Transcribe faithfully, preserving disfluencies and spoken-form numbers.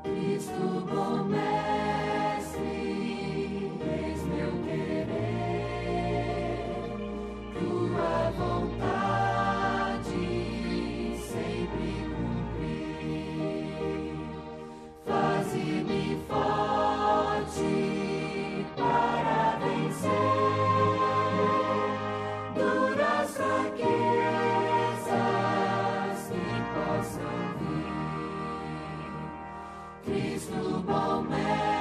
Cristo bom mestre, eis meu querer, tua vontade sempre cumprir. Faze-me forte para vencer duras fraquezas que possam vir. Cristo bom mestre,